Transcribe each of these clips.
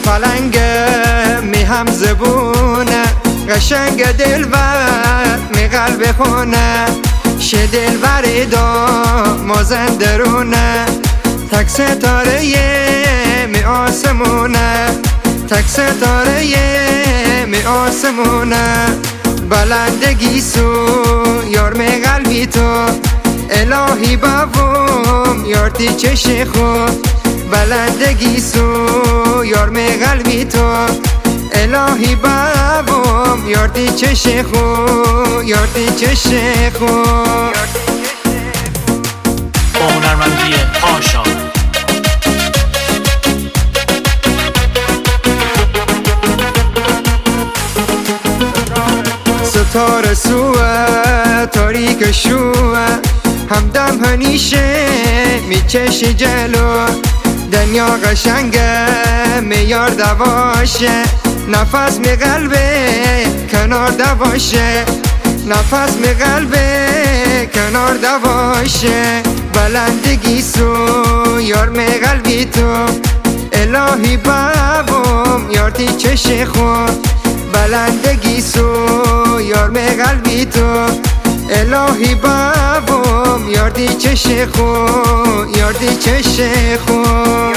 پلنگه می هم زبونه قشنگ دلبر می قلب خونه شه دلبری دا مازن درونه تک ستاره می آسمونه تک ستاره می آسمونه بلندگی سو یار می قلبی تو الهی بابوم یارتی چش خود بلندگی سو یار می قلبی تو الهی بابوم یارتی چش خود یارتی چش خود با هنرمندی پاشا ستاره سوه تاریک شوه همدم هنیشه میچشی جلو دنیا قشنگه میار دواشه نفس می قلبه کنار دواشه نفس می قلبه کنار دواشه بلندگی سو یار می قلبی تو الهی بابوم یارتی چش خود بلندگی سو یار می قلبی تو الهی بابوم یارتی چش خود یارتی چش خود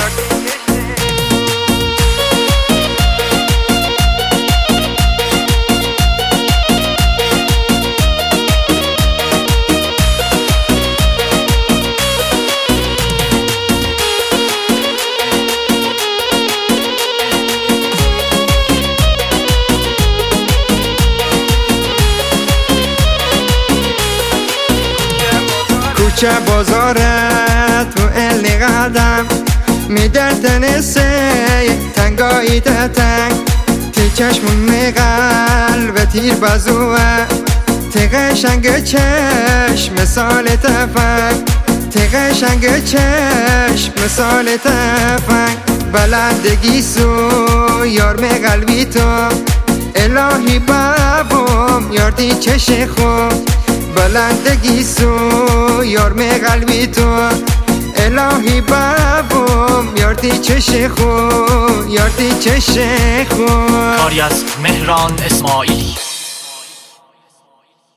کوچه بازارت تو ال قدم می در تنسه تنگایی تنگ تی چشمون می قلب تیر بازوه تی قشنگ چشم مثال تفنگ تی قشنگ چشم مثال تفنگ بلندگی سو یار می قلبی تو الهی بابوم یارتی چش خود بلندگی سو یار می قلبی تو الهی بابوم یارتی چش خود یارتی چش خود کاری از مهران اسماعیلی.